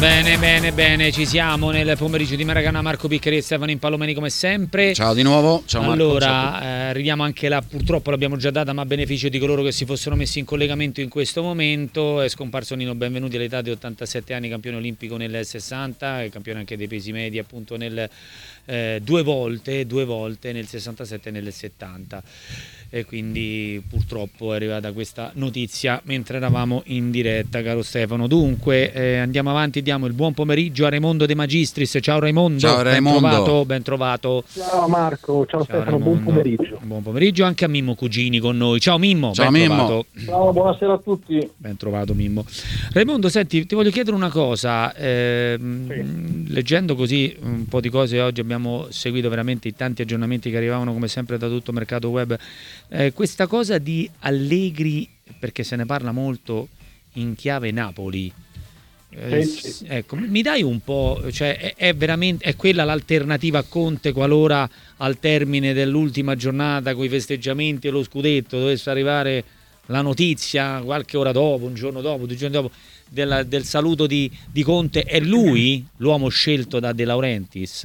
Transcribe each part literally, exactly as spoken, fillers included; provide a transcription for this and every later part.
Bene, bene, bene, ci siamo nel pomeriggio di Maracana, Marco Piccari e Stefano Impallomeni come sempre. Ciao di nuovo, ciao Marco. Allora, ciao eh, arriviamo anche là, purtroppo l'abbiamo già data, ma a beneficio di coloro che si fossero messi in collegamento in questo momento. È scomparso Nino Benvenuti all'età di ottantasette anni, campione olimpico nel sessanta, e campione anche dei pesi medi appunto nel eh, due volte, due volte nel sessantasette e nel settanta. E quindi purtroppo è arrivata questa notizia mentre eravamo in diretta, caro Stefano. Dunque eh, andiamo avanti, diamo il buon pomeriggio a Raimondo De Magistris. Ciao Raimondo. Ciao Raimondo. Ben trovato, ben trovato. Ciao Marco, ciao, ciao Stefano, Raimondo. Buon pomeriggio. Buon pomeriggio anche a Mimmo Cugini con noi. Ciao Mimmo, ciao ben Mimmo. Trovato. Ciao, buonasera a tutti. Ben trovato Mimmo. Raimondo, senti, ti voglio chiedere una cosa. Eh, sì. Leggendo così un po' di cose oggi, abbiamo seguito veramente i tanti aggiornamenti che arrivavano come sempre da tutto mercato web. Eh, questa cosa di Allegri, perché se ne parla molto in chiave Napoli, eh, sì, sì. Ecco, mi dai un po', cioè è, è veramente è quella l'alternativa a Conte qualora al termine dell'ultima giornata con i festeggiamenti e lo scudetto dovesse arrivare la notizia qualche ora dopo, un giorno dopo, due giorni dopo della, del saluto di, di Conte? È lui l'uomo scelto da De Laurentiis?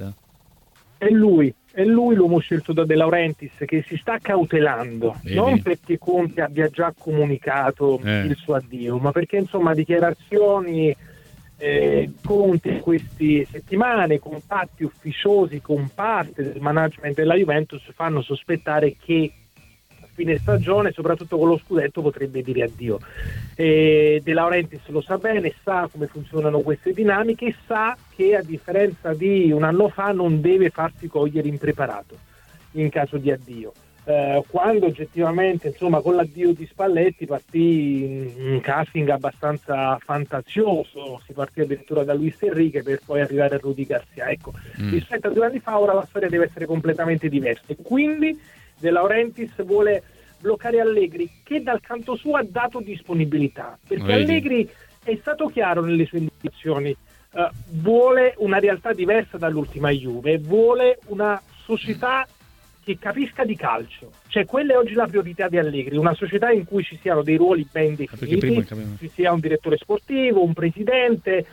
È lui. È lui l'uomo scelto da De Laurentiis, che si sta cautelando. Vedi? Non perché Conte abbia già comunicato eh. il suo addio, ma perché insomma dichiarazioni eh, Conte in queste settimane, contatti ufficiosi con parte del management della Juventus fanno sospettare che a fine stagione, soprattutto con lo scudetto, potrebbe dire addio. Eh, De Laurentiis lo sa bene, sa come funzionano queste dinamiche, sa che a differenza di un anno fa non deve farsi cogliere impreparato in caso di addio. Eh, quando oggettivamente, insomma, con l'addio di Spalletti partì un casting abbastanza fantasioso, si partì addirittura da Luis Enrique per poi arrivare a Rudy Garcia. Ecco, mm. rispetto a due anni fa ora la storia deve essere completamente diversa e quindi De Laurentiis vuole bloccare Allegri, che dal canto suo ha dato disponibilità, perché Vedi. Allegri è stato chiaro nelle sue indicazioni, uh, vuole una realtà diversa dall'ultima Juve, vuole una società che capisca di calcio, cioè quella è oggi la priorità di Allegri, una società in cui ci siano dei ruoli ben definiti, ci sia un direttore sportivo, un presidente,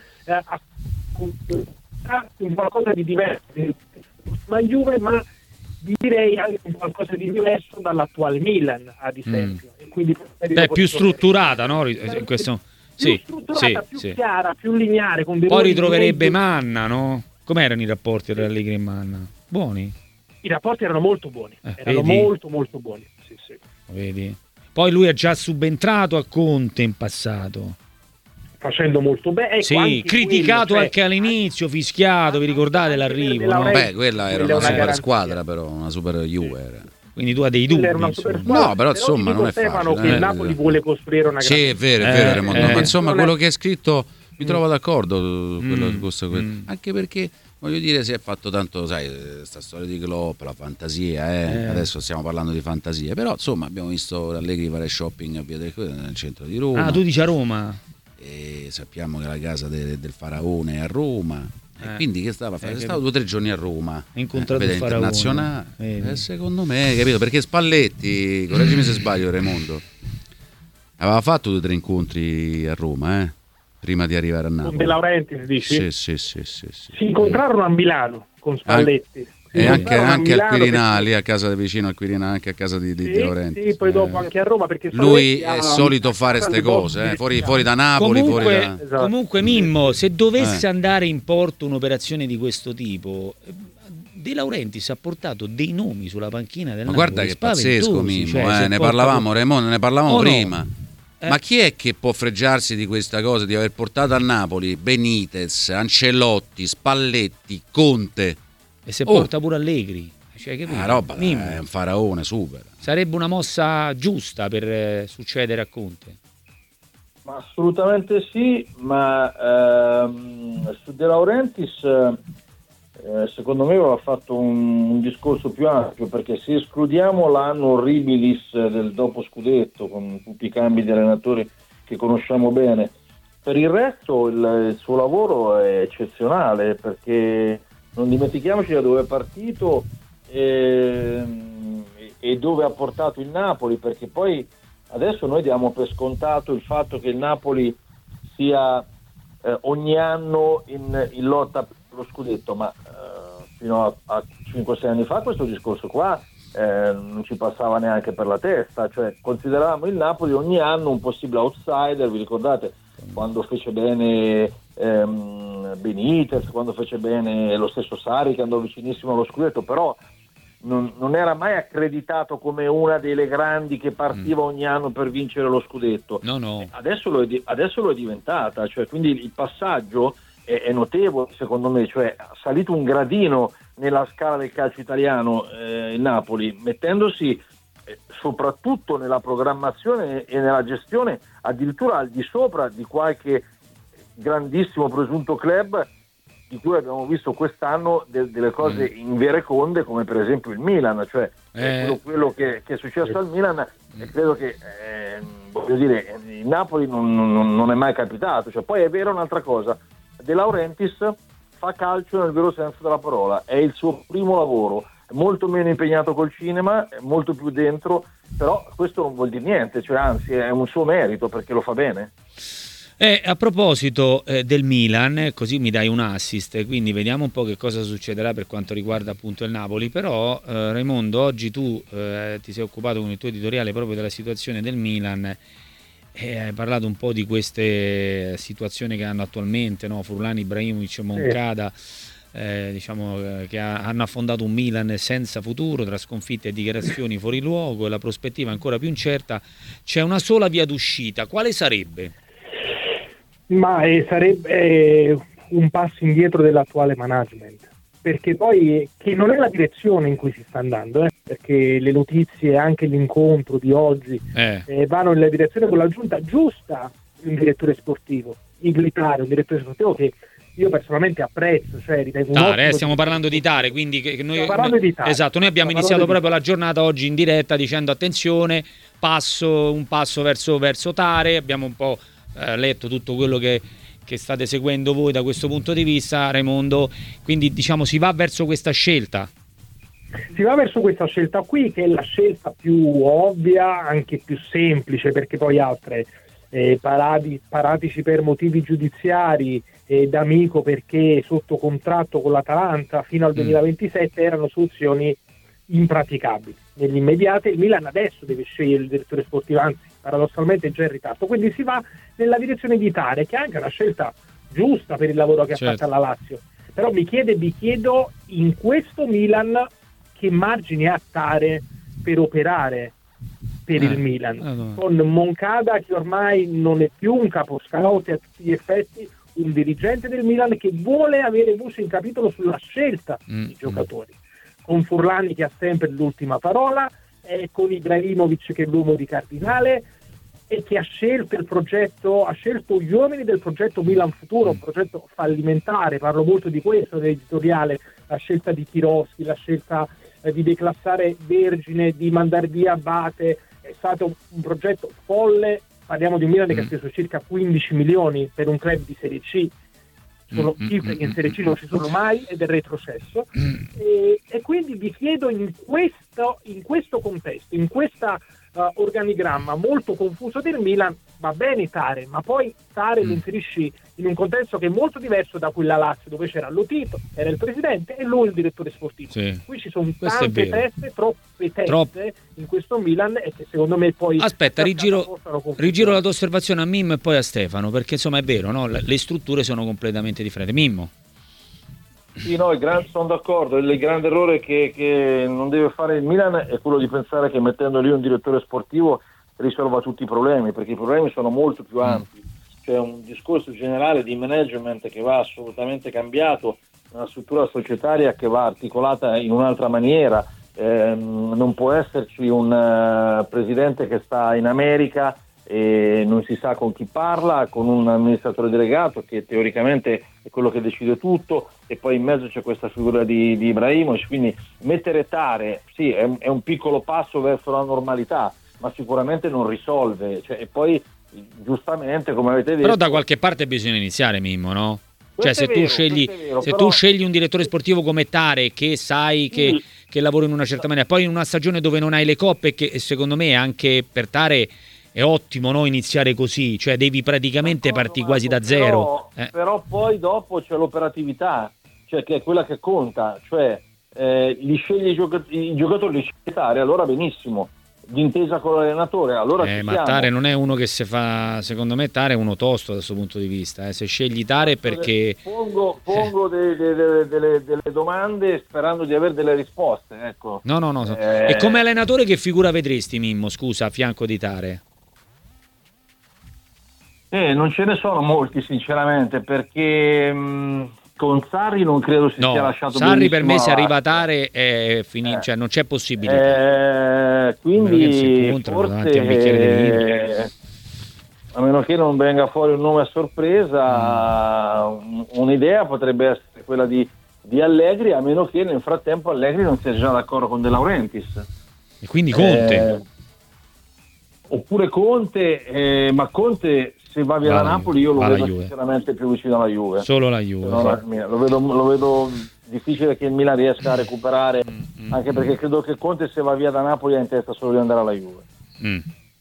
uh, un qualcosa di diverso dall'ultima Juve, ma direi anche qualcosa di diverso dall'attuale Milan, ad esempio. Mm. E quindi Beh, più strutturata, no? In questo... Più sì, strutturata, sì, più sì. chiara, più lineare. Con dei Poi ruoli ritroverebbe di... Manna, no? Com'erano i rapporti tra Allegri e Manna? Buoni? I rapporti erano molto buoni, eh, erano vedi? molto molto buoni. Sì, sì. Vedi? Poi lui è già subentrato a Conte in passato. Facendo molto bene, ecco, sì, anche criticato quello, anche cioè, all'inizio, fischiato, vi ricordate l'arrivo? No? Beh, quella era una, una super garanzia. squadra, però una super Juve era. Quindi tu hai dei dubbi, no, no, però insomma non è Stefano facile. Che eh, il Napoli vuole costruire una sì, è vero, è vero, eh, Raimondo, eh, ma insomma non quello è... che hai scritto mi trovo d'accordo, mm, quello, questo, mm. anche perché voglio dire, si è fatto tanto, sai, sta storia di Klopp, la fantasia, eh? Eh. Adesso stiamo parlando di fantasie, però insomma abbiamo visto Allegri fare shopping a Via del nel centro di Roma. Ah, tu dici a Roma? E sappiamo che la casa de, del faraone è a Roma. Eh. Quindi che stava a fare? Eh, È stato due o tre giorni a Roma, incontrato eh, il faraone internazionale. eh. Eh, secondo me, capito? Perché Spalletti, correggimi se sbaglio, Raimondo, aveva fatto due o tre incontri a Roma, eh, prima di arrivare a Napoli. Con De Laurentiis, dici? Sì, sì, sì, sì, sì. Si incontrarono a Milano con Spalletti. An- e anche, anche al Quirinale, perché... a casa vicino al Quirinale, anche a casa di, di sì, De Laurentiis. Sì, poi dopo eh. anche a Roma, perché lui è ha... solito fare queste cose, eh, fuori, fuori da Napoli, comunque, fuori da... Esatto. Comunque Mimmo, se dovesse Eh. andare in porto un'operazione di questo tipo, De Laurentiis ha portato dei nomi sulla panchina del Ma Napoli. guarda che è pazzesco, Mimmo, cioè, eh, ne parlavamo, porta... Raimondo, ne parlavamo oh, prima. No. Eh. Ma chi è che può fregiarsi di questa cosa, di aver portato a Napoli Benitez, Ancelotti, Spalletti, Conte? E se oh. porta pure Allegri? Cioè, che la roba è un faraone super. Sarebbe una mossa giusta per eh, succedere a Conte? Ma assolutamente sì, ma ehm, su De Laurentiis eh, secondo me aveva fatto un, un discorso più ampio, perché se escludiamo l'anno orribilis del dopo scudetto con tutti i cambi di allenatori che conosciamo bene, per il resto il, il suo lavoro è eccezionale, perché non dimentichiamoci da dove è partito e, e dove ha portato il Napoli, perché poi adesso noi diamo per scontato il fatto che il Napoli sia eh, ogni anno in, in lotta per lo scudetto, ma eh, fino a, a cinque sei anni fa questo discorso qua eh, non ci passava neanche per la testa, cioè consideravamo il Napoli ogni anno un possibile outsider. Vi ricordate quando fece bene ehm, Benitez, quando fece bene lo stesso Sarri che andò vicinissimo allo scudetto, però Non, non era mai accreditato come una delle grandi che partiva mm. ogni anno per vincere lo scudetto. No, no. Adesso lo è, adesso lo è diventata, cioè, quindi il passaggio è, è notevole secondo me, cioè ha salito un gradino nella scala del calcio italiano eh, il Napoli, mettendosi eh, soprattutto nella programmazione e nella gestione addirittura al di sopra di qualche grandissimo presunto club di cui abbiamo visto quest'anno de- delle cose mm. invereconde, come per esempio il Milan, cioè eh. quello, quello che, che è successo al Milan, e credo che eh, voglio dire il Napoli non, non, non è mai capitato. Cioè, poi è vero un'altra cosa, De Laurentiis fa calcio nel vero senso della parola, è il suo primo lavoro, è molto meno impegnato col cinema, è molto più dentro, però questo non vuol dire niente, cioè anzi è un suo merito perché lo fa bene. Eh, a proposito eh, del Milan, così mi dai un assist, quindi vediamo un po' che cosa succederà per quanto riguarda appunto il Napoli. Però eh, Raimondo, oggi tu eh, ti sei occupato con il tuo editoriale proprio della situazione del Milan e hai parlato un po' di queste situazioni che hanno attualmente, no? Furlan, Ibrahimovic, Moncada, eh, diciamo eh, che ha, hanno affondato un Milan senza futuro, tra sconfitte e dichiarazioni fuori luogo, e la prospettiva è ancora più incerta. C'è una sola via d'uscita, quale sarebbe? Ma eh, sarebbe eh, un passo indietro dell'attuale management, perché poi eh, che non è la direzione in cui si sta andando, eh, perché le notizie, anche l'incontro di oggi eh. Eh, vanno nella direzione con la giunta giusta di un direttore sportivo, Iglitare, un direttore sportivo che io personalmente apprezzo, cioè ritengo Tare, eh, stiamo parlando di Tare, quindi che, che noi, stiamo parlando di Tare. Esatto, noi abbiamo stiamo iniziato proprio la giornata oggi in diretta dicendo attenzione, passo un passo verso, verso Tare, abbiamo un po' eh, letto tutto quello che, che state seguendo voi da questo punto di vista, Raimondo, quindi diciamo si va verso questa scelta. Si va verso questa scelta qui, che è la scelta più ovvia, anche più semplice, perché poi altre eh, parati, paratici per motivi giudiziari, eh, d'amico perché sotto contratto con l'Atalanta fino al duemilaventisette mm. erano soluzioni impraticabili. Nell'immediato il Milan adesso deve scegliere il direttore sportivo, anzi paradossalmente è già in ritardo, quindi si va nella direzione di Tare, che è anche una scelta giusta per il lavoro che certo. ha fatto alla Lazio. Però mi chiede, vi chiedo, in questo Milan che margini ha Tare per operare per eh, il Milan, eh, no. con Moncada che ormai non è più un capo scout, a tutti gli effetti un dirigente del Milan che vuole avere voce in capitolo sulla scelta mm, dei giocatori, mm. con Furlani che ha sempre l'ultima parola, e con Ibrahimovic che è l'uomo di Cardinale e che ha scelto il progetto, ha scelto gli uomini del progetto Milan Futuro, un progetto fallimentare, parlo molto di questo nell'editoriale, la scelta di Tiroschi, la scelta eh, di declassare Vergine, di mandare via Abate, è stato un progetto folle. Parliamo di un Milan mm. che ha speso circa quindici milioni per un club di Serie C, sono mm, cifre mm, che in Serie C non ci sono mai ed è retrocesso, mm. e, e quindi vi chiedo in questo, in questo contesto, in questa uh, organigramma molto confuso del Milan, va bene Tare, ma poi Tare mm. lo inserisci in un contesto che è molto diverso da quella Lazio, dove c'era Lotito, era il presidente e lui il direttore sportivo. Sì. Qui ci sono questo tante teste, troppe teste Trop... in questo Milan, e che secondo me poi... Aspetta, rigiro, rigiro la tua osservazione a Mimmo e poi a Stefano, perché insomma è vero, no? Le strutture sono completamente differenti. Mimmo. Sì, no, il gran, sono d'accordo, il grande errore che, che non deve fare il Milan è quello di pensare che mettendo lì un direttore sportivo risolva tutti i problemi, perché i problemi sono molto più ampi. Mm. C'è un discorso generale di management che va assolutamente cambiato, una struttura societaria che va articolata in un'altra maniera, eh, non può esserci un uh, presidente che sta in America e non si sa con chi parla, con un amministratore delegato che teoricamente è quello che decide tutto, e poi in mezzo c'è questa figura di, di Ibrahimovic, quindi mettere Tare sì è, è un piccolo passo verso la normalità, ma sicuramente non risolve, cioè, e poi giustamente come avete detto, però da qualche parte bisogna iniziare, Mimmo, no? Cioè se, vero, tu scegli, vero, se però... tu scegli un direttore sportivo come Tare, che sai che, sì. che lavora in una certa maniera, poi in una stagione dove non hai le coppe, che secondo me anche per Tare è ottimo, no, iniziare così, cioè devi praticamente partire quasi da zero. Però, eh. però poi dopo c'è l'operatività, cioè che è quella che conta, cioè eh, li sceglie i, gioca- i giocatori, li sceglie Tare, allora benissimo, d'intesa con l'allenatore, allora Eh, ci ma siamo. Tare non è uno che si fa, secondo me Tare è uno tosto da questo punto di vista, eh. Se scegli Tare perché pongo, pongo de, de, de, delle, delle domande sperando di avere delle risposte, ecco. no no no Eh... e come allenatore che figura vedresti, Mimmo, scusa, a fianco di Tare? Eh, non ce ne sono molti sinceramente, perché mh, con Sarri non credo si No, sia lasciato Sarri per me benissimo se arriva avanti. Tare è finito, Eh. cioè non c'è possibilità. Eh, quindi si incontrano davanti a un bicchiere di vino. eh, a meno che non venga fuori un nome a sorpresa, mm. un'idea potrebbe essere quella di, di Allegri, a meno che nel frattempo Allegri non sia già d'accordo con De Laurentiis. E quindi Conte. Eh, oppure Conte, eh, ma Conte se va via Va da la Napoli io lo va la vedo Juve. sinceramente più vicino alla Juve. Solo la Juve. No, la- lo, vedo, lo vedo difficile che il Milan riesca a recuperare, Mm, anche mm, perché credo che Conte se va via da Napoli ha in testa solo di andare alla Juve. mm.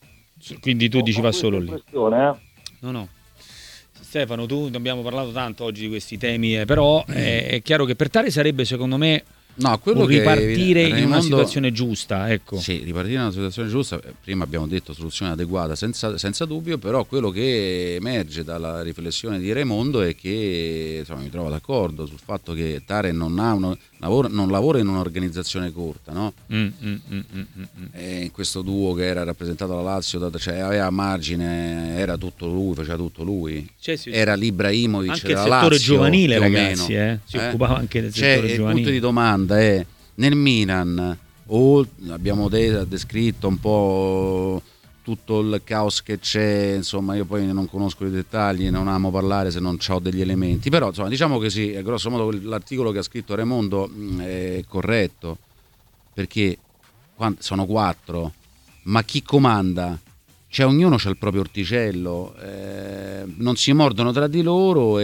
Quindi tu dici Ho va questa solo lì. impressione, eh. No, no. Stefano, tu abbiamo parlato tanto oggi di questi temi, eh, però è, è chiaro che per Tare sarebbe secondo me No, quello un che ripartire in una Raimondo- situazione giusta, ecco. Sì, ripartire in una situazione giusta, prima abbiamo detto soluzione adeguata senza, senza dubbio, però quello che emerge dalla riflessione di Raimondo è che, insomma, mi trovo d'accordo sul fatto che Tare non, ha uno, lavora, non lavora in un'organizzazione corta, no? Mm, mm, mm, mm, mm, mm. E in questo duo che era rappresentato dalla Lazio, da- cioè aveva margine, era tutto lui, faceva tutto lui. Cioè, sì, sì. Era l'Ibrahimovic Anche il della settore Lazio, giovanile, più o ragazzi, meno. eh. Si occupava anche del Cioè, settore il giovanile. punto di domanda è: nel Milan, o abbiamo de- descritto un po' tutto il caos che c'è, insomma, io poi non conosco i dettagli, non amo parlare se non ho degli elementi, però insomma, diciamo che sì, grosso modo l'articolo che ha scritto Raimondo mh, è corretto, perché quan- sono quattro, ma chi comanda? Cioè, ognuno c'ha il proprio orticello, eh, non si mordono tra di loro,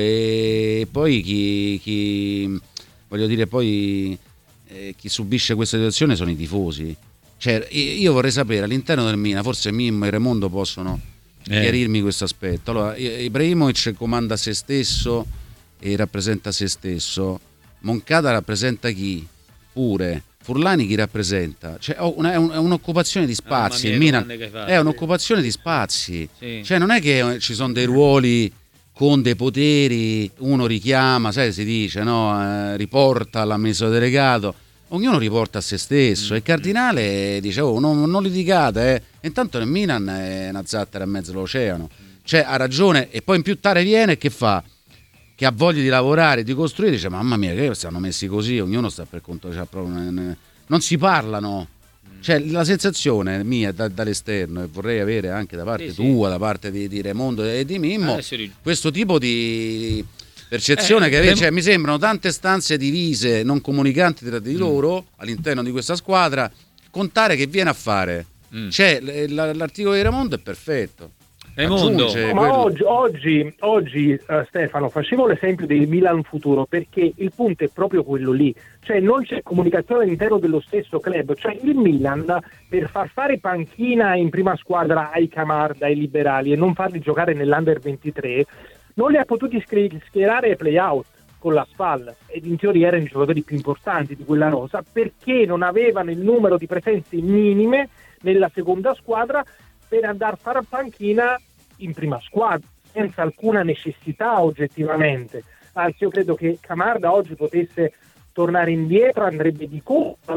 e poi chi, chi voglio dire, poi eh, chi subisce questa situazione sono i tifosi. Cioè, io vorrei sapere all'interno del Milan, forse Mimmo e Raimondo possono Eh. chiarirmi questo aspetto. Allora, Ibrahimovic comanda se stesso e rappresenta se stesso, Moncada rappresenta chi? Pure. Furlani chi rappresenta? Cioè, oh, una- è, un- è un'occupazione di spazi. mia, Il che Milan domande che hai fatto. è un'occupazione di spazi. Sì. Cioè, non è che ci sono dei ruoli con dei poteri, uno richiama, sai, si dice, no? Eh, riporta all'amministratore delegato, ognuno riporta a se stesso. Mm. E il Cardinale dice: oh, non, non litigate, eh. E intanto nel Milan è una zattera in mezzo all'oceano. Cioè, ha ragione, e poi in più Tare viene e che fa? Che ha voglia di lavorare, di costruire, dice: mamma mia, che stanno messi così, ognuno sta per conto, cioè, proprio, non si parlano. Cioè, la sensazione mia da- dall'esterno, e vorrei avere anche da parte Sì, sì. tua, da parte di, di Raimondo e di Mimmo, Adesso ri- questo tipo di percezione Eh, che avete, Raim- cioè, mi sembrano tante stanze divise, non comunicanti tra Mm. di loro all'interno di questa squadra. Contare che viene a fare. Mm. Cioè, l- l- l'articolo di Raimondo è perfetto. Raimondo. Aggiunge Ma quello- oggi, oggi, oggi eh, Stefano, facevo l'esempio del Milan futuro, perché il punto è proprio quello lì, cioè non c'è comunicazione all'interno dello stesso club, cioè il Milan per far fare panchina in prima squadra ai Camarda, ai liberali, e non farli giocare nell'Under ventitré, non li ha potuti scri- schierare ai play-out con la SPAL, ed in teoria erano i giocatori più importanti di quella rosa, perché non avevano il numero di presenze minime nella seconda squadra per andare a fare panchina in prima squadra, senza alcuna necessità oggettivamente. Anzi, io credo che Camarda oggi potesse tornare indietro, andrebbe di colpo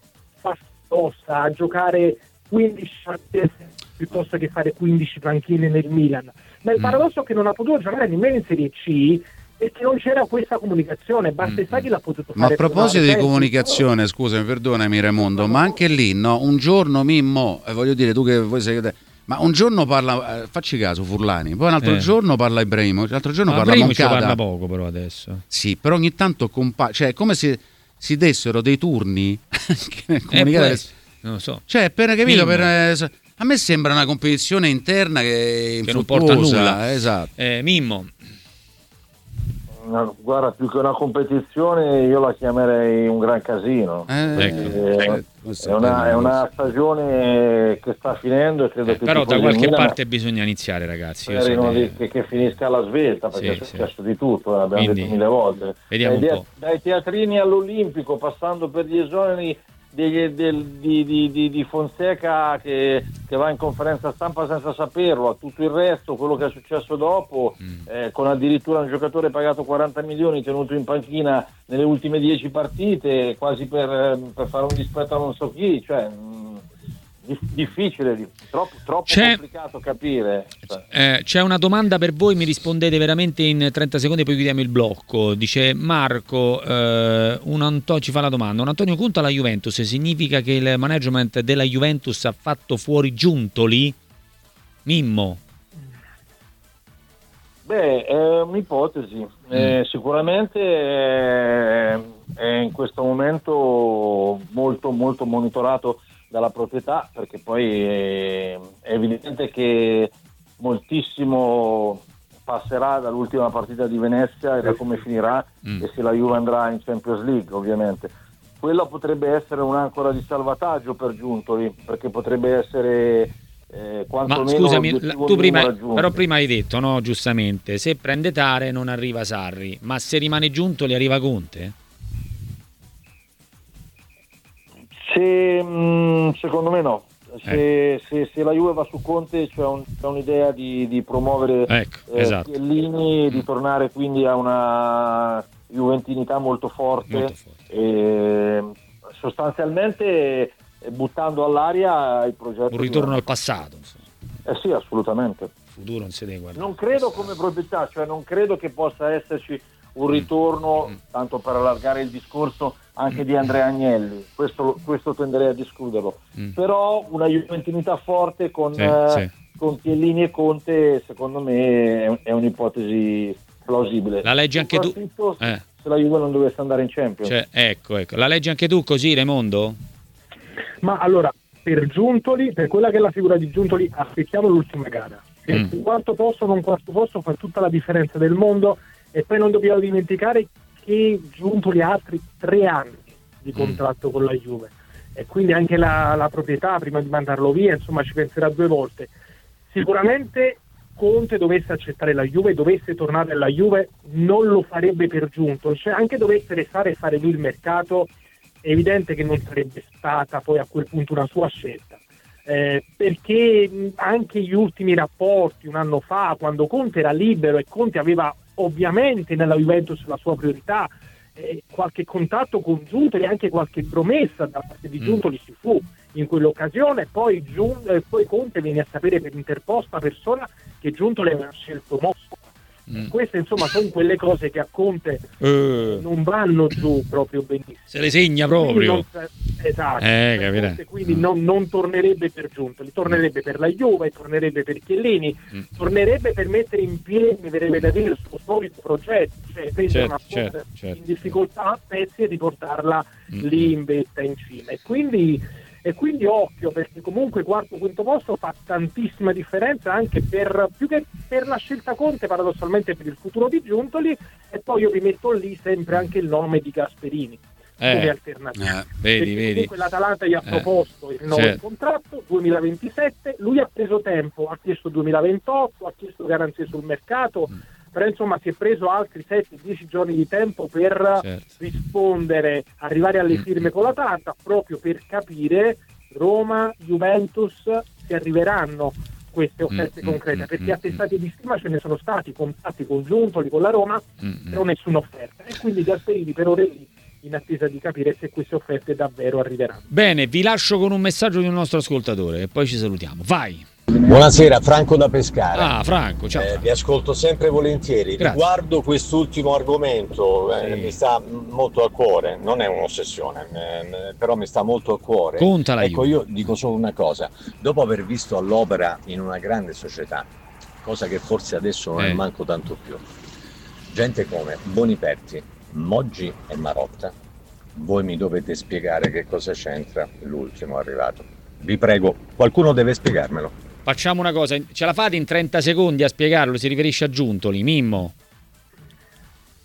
a giocare quindici piuttosto che fare quindici panchine nel Milan. Ma il Mm. paradosso è che non ha potuto giocare nemmeno in Serie C, perché non c'era questa comunicazione. Bartesaghi l'ha potuto Ma a fare. proposito di tornare. comunicazione, scusami, perdonami Raimondo, ma anche lì, no, un giorno Mimmo, eh, voglio dire, tu che voi sei, ma un giorno parla, eh, facci caso, Furlani, poi un altro Eh. giorno parla Ibrahimovic, l'altro giorno Ma parla Ibrahimovic ci Moncada. parla poco però adesso. Sì, però ogni tanto compare, cioè è come se si dessero dei turni che nel comunicare- Eh, poi- non lo so. cioè, per capito, Mimmo. per, eh, so- a me sembra una competizione interna che è Che non porta a infruttuosa, nulla. esatto. Eh, Mimmo. No, guarda, più che una competizione io la chiamerei un gran casino. Eh, eh, è, una, è una stagione che sta finendo e credo eh, che però da qualche Milan, parte bisogna iniziare, ragazzi. Io di, che, che finisca alla svelta, perché sì, è successo sì. di tutto, l'abbiamo Quindi, detto mille volte. Vediamo dai, un po'. dai teatrini all'Olimpico, passando per gli esoneri Di, di, di, di, di Fonseca che, che va in conferenza stampa senza saperlo, a tutto il resto, quello che è successo dopo, mm. eh, con addirittura un giocatore pagato quaranta milioni tenuto in panchina nelle ultime dieci partite, quasi per, per fare un dispetto a non so chi, cioè mh, difficile, troppo, troppo c'è, complicato capire. Cioè. Eh, c'è una domanda per voi, mi rispondete veramente in trenta secondi e poi chiudiamo il blocco. Dice Marco, eh, un Anto- ci fa la domanda, un Antonio Conte alla Juventus significa che il management della Juventus ha fatto fuori Giuntoli? Mimmo? Beh, è un'ipotesi, mm. eh, sicuramente è, è in questo momento molto molto monitorato dalla proprietà, perché poi è, è evidente che moltissimo passerà dall'ultima partita di Venezia e da come finirà mm. e se la Juve andrà in Champions League, ovviamente. Quella potrebbe essere un'ancora di salvataggio per Giuntoli, perché potrebbe essere eh, quantomeno Ma scusami, la, tu prima, raggiunto. Però prima hai detto, no, giustamente, se prende Tare non arriva Sarri, ma se rimane Giuntoli arriva Conte? Se, mh, secondo me no, se, eh. se, se la Juve va su Conte c'è, un, c'è un'idea di, di promuovere ecco, eh, esatto. Chiellini, mm. di tornare quindi a una juventinità molto forte, molto forte. E sostanzialmente buttando all'aria il progetto. Un ritorno al passato. Insomma. Eh sì, assolutamente. Il futuro non si deve guardare. Non credo come proprietà, cioè non credo che possa esserci un ritorno, mm. tanto per allargare il discorso, anche di Andrea Agnelli, questo, questo tenderei a discuterlo, mm. però una juventinità forte con, sì, eh, sì. con Chiellini e Conte secondo me è, è un'ipotesi plausibile. La leggi anche tu? Eh. Se la Juve non dovesse andare in Champions. Cioè, ecco, ecco, la leggi anche tu così, Raimondo? Ma allora, per Giuntoli, per quella che è la figura di Giuntoli, aspettiamo l'ultima gara. Se mm. un quarto posto o un quarto posto fa tutta la differenza del mondo, e poi non dobbiamo dimenticare che Giuntoli ha altri tre anni di contratto mm. con la Juve e quindi anche la, la proprietà prima di mandarlo via insomma ci penserà due volte. Sicuramente Conte dovesse accettare la Juve, dovesse tornare alla Juve, non lo farebbe per Giuntoli, cioè anche dovesse restare e fare lui il mercato, è evidente che non sarebbe stata poi a quel punto una sua scelta. Eh, perché anche gli ultimi rapporti un anno fa, quando Conte era libero e Conte aveva ovviamente nella Juventus la sua priorità, eh, qualche contatto con Giuntoli, anche qualche promessa da parte di Giuntoli ci fu in quell'occasione, poi, Giun- eh, poi Conte viene a sapere per interposta persona che Giuntoli aveva scelto Mosca. Mm. Queste insomma sono quelle cose che a Conte uh. non vanno giù proprio benissimo. Se le segna proprio. Non, esatto. Eh, Conte, quindi mm. non, non tornerebbe per Giuntoli, tornerebbe mm. per la Juve, tornerebbe per Chiellini, mm. tornerebbe per mettere in piedi, mi verrebbe da dire, il suo solito progetto, cioè prendere certo, una squadra certo, certo. in difficoltà a pezzi e riportarla mm. lì in vetta in cima. E quindi E quindi occhio, perché comunque quarto quinto posto fa tantissima differenza anche per più che per la scelta Conte, paradossalmente per il futuro di Giuntoli, e poi io vi metto lì sempre anche il nome di Gasperini eh, come alternativa. Eh, vedi, vedi. Comunque l'Atalanta gli ha eh, proposto il rinnovo certo. del contratto duemilaventisette, lui ha preso tempo, ha chiesto duemilaventotto, ha chiesto garanzie sul mercato. Mm. Però insomma si è preso altri sette dieci giorni di tempo per certo. rispondere, arrivare alle firme con l'Atalanta, proprio per capire Roma, Juventus, se arriveranno queste offerte mm, concrete, mm, perché attestati di stima ce ne sono stati, contatti con Giuntoli, con la Roma, mm, però nessuna offerta, e quindi Gasperini per ore lì in attesa di capire se queste offerte davvero arriveranno. Bene, vi lascio con un messaggio di un nostro ascoltatore e poi ci salutiamo. Vai! Buonasera, Franco da Pescara. Ah, Franco, ciao. Eh, vi ascolto sempre volentieri. Grazie. Riguardo quest'ultimo argomento, eh, sì. mi sta molto a cuore, non è un'ossessione, eh, però mi sta molto a cuore. Contala ecco, io. io dico solo una cosa, dopo aver visto all'opera in una grande società, cosa che forse adesso non eh. è manco tanto più, gente come Boniperti, Moggi e Marotta, voi mi dovete spiegare che cosa c'entra l'ultimo arrivato. Vi prego, qualcuno deve spiegarmelo. Facciamo una cosa, ce la fate in trenta secondi a spiegarlo, si riferisce a Giuntoli, Mimmo?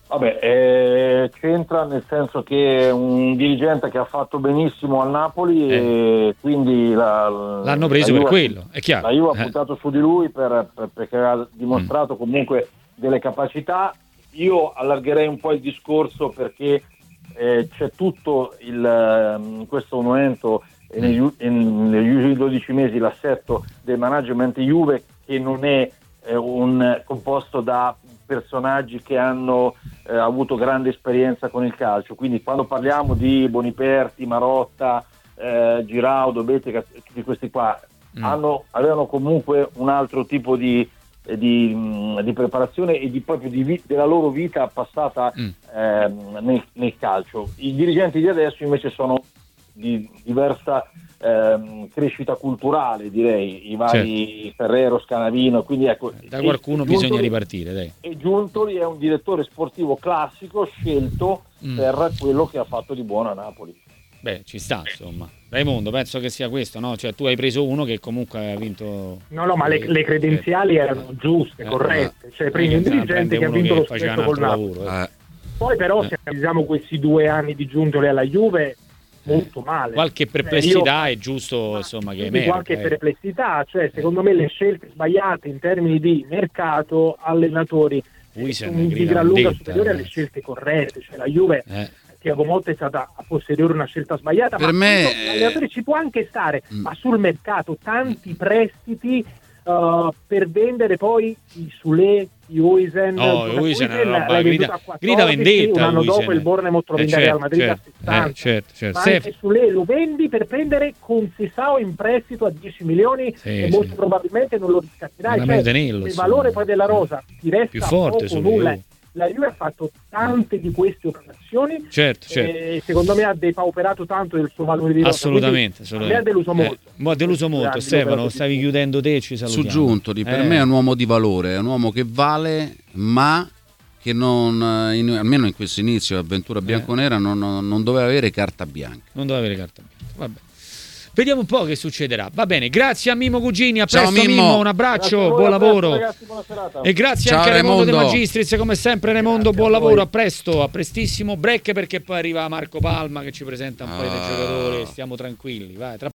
Vabbè, eh, c'entra nel senso che è un dirigente che ha fatto benissimo al Napoli eh. e quindi la, l'hanno preso la per Juve, quello, è chiaro. La Juve eh. ha puntato su di lui per, per, perché ha dimostrato mm. comunque delle capacità. Io allargherei un po' il discorso perché eh, c'è tutto il, in questo momento e negli, in, negli ultimi dodici mesi l'assetto del management Juve che non è eh, un composto da personaggi che hanno eh, avuto grande esperienza con il calcio, quindi quando parliamo di Boniperti, Marotta, eh, Giraudo, Betti, tutti questi qua mm. hanno, avevano comunque un altro tipo di, di, di preparazione e di proprio di, della loro vita passata mm. eh, nel, nel calcio. I dirigenti di adesso invece sono di diversa ehm, crescita culturale, direi, i vari certo. Ferrero, Scanavino, quindi ecco, da qualcuno Giuntoli, bisogna ripartire, dai. E Giuntoli è un direttore sportivo classico scelto mm. per quello che ha fatto di buono a Napoli. Beh, ci sta, insomma. Raimondo, penso che sia questo, no? Cioè tu hai preso uno che comunque ha vinto. No, no, ma le, le credenziali eh, erano giuste, eh, corrette. Eh, cioè prendi un dirigente che ha vinto lo scudetto col Napoli. Eh. Poi però eh. se analizziamo questi due anni di Giuntoli alla Juve molto male. Qualche perplessità eh, io, è giusto insomma che emerga. Qualche eh. perplessità, cioè secondo me le scelte sbagliate in termini di mercato, allenatori sono di gran lunga superiore alle scelte corrette, cioè la Juve eh. Thiago Motta è stata a posteriore una scelta sbagliata, per ma me l'allenatore ci può anche stare, mm. ma sul mercato tanti prestiti uh, per vendere poi i Sule, i Huijsen, oh, Huijsen grida, grida vendetta, un anno Huijsen. dopo il Bournemouth lo vende eh, Real Madrid certo, a sessanta, eh, certo, certo. ma anche Sule lo vendi per prendere con Sessao in prestito a dieci milioni sì, e molto sì. probabilmente non lo riscatterai, cioè, tenello, il valore poi della rosa ti resta più forte poco nulla. La Juve ha fatto tante di queste operazioni, certo, certo. e secondo me ha depauperato tanto del suo valore di rosa. Assolutamente, assolutamente. Mi ha deluso molto. Eh, ha deluso molto, Stefano, stavi chiudendo te, ci salutiamo. Su Giuntoli, per eh. me è un uomo di valore, è un uomo che vale, ma che non, in, almeno in questo inizio di avventura bianconera, eh. non, non doveva avere carta bianca. Non doveva avere carta bianca, vabbè. Vediamo un po' che succederà. Va bene, grazie a Mimmo Cugini, a presto. Ciao, Mimmo. Mimmo, un abbraccio, voi, buon lavoro. Ragazzi, buona serata. E grazie Ciao, anche a Raimondo De Raimondo. Magistris, come sempre Raimondo, grazie buon lavoro, a presto, a prestissimo break perché poi arriva Marco Palma che ci presenta un ah. po' dei giocatori, stiamo tranquilli, vai, tra